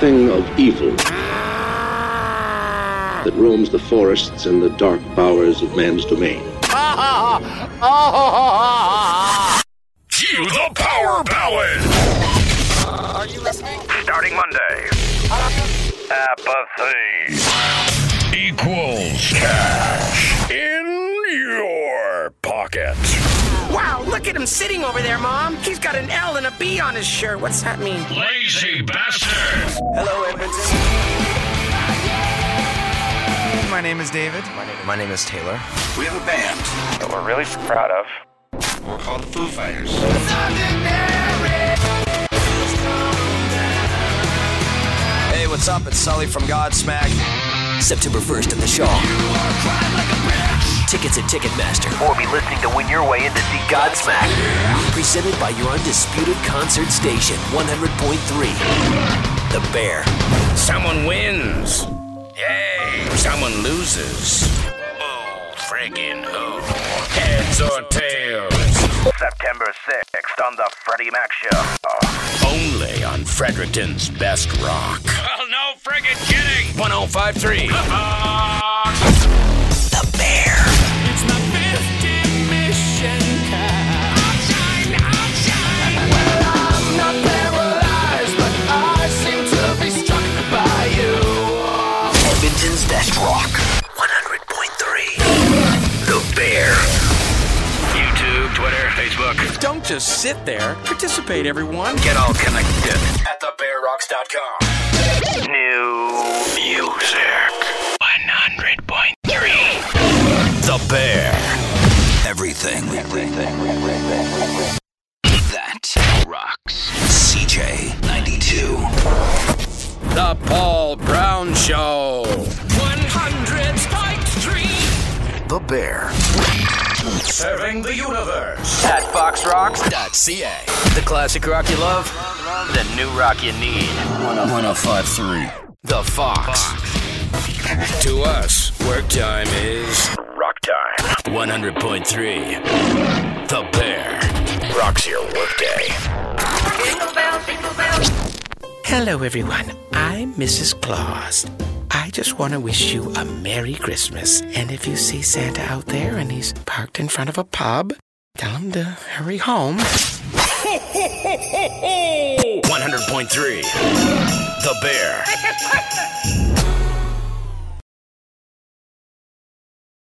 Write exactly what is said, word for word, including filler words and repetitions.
something of evil that roams the forests and the dark bowers of man's domain. Cue the power ballad! Uh, are you listening? Starting Monday. Apathy equals cash in your pocket. Wow, look at him sitting over there, Mom. He's got an L and a B on his shirt. What's that mean? Lazy bastard! Hello, Edmonton. My name is David. My name, my name is Taylor. We have a band That we're really proud of. we're called the Foo Fighters. Hey, what's up? It's Sully from Godsmack. September first at the Shaw. Tickets at Ticketmaster. Or be listening to win your way in to see Godsmack. Presented by your undisputed concert station, one hundred point three. The Bear. Someone wins. Yay. Someone loses. Oh, friggin' who? Heads or tails? September sixth on the Freddie Mac Show. Only on Fredericton's Best Rock. Well, no friggin' kidding. one oh five point three. The Bear. It's my fifty mission card. Outshine, outshine. Well, I'm not paralyzed, but I seem to be struck by you. Edmonton's Best Rock, one hundred point three. The Bear. YouTube, Twitter, Facebook. Don't just sit there. Participate, everyone. Get all connected. At the bear rocks dot com. New music. one hundred point three. The Bear. Everything. That rocks. C J ninety-two. The Paul Brown Show. one hundred Spike Street. The Bear. Serving the universe. At fox rocks Dot .ca. The classic rock you love. The new rock you need. one oh five point three. The Fox. To us, work time is Rock time. one hundred point three. The Bear rocks your workday. Jingle bells, jingle bells. Hello, everyone. I'm Missus Claus. I just want to wish you a Merry Christmas. And if you see Santa out there and he's parked in front of a pub, tell him to hurry home. one hundred point three. The Bear.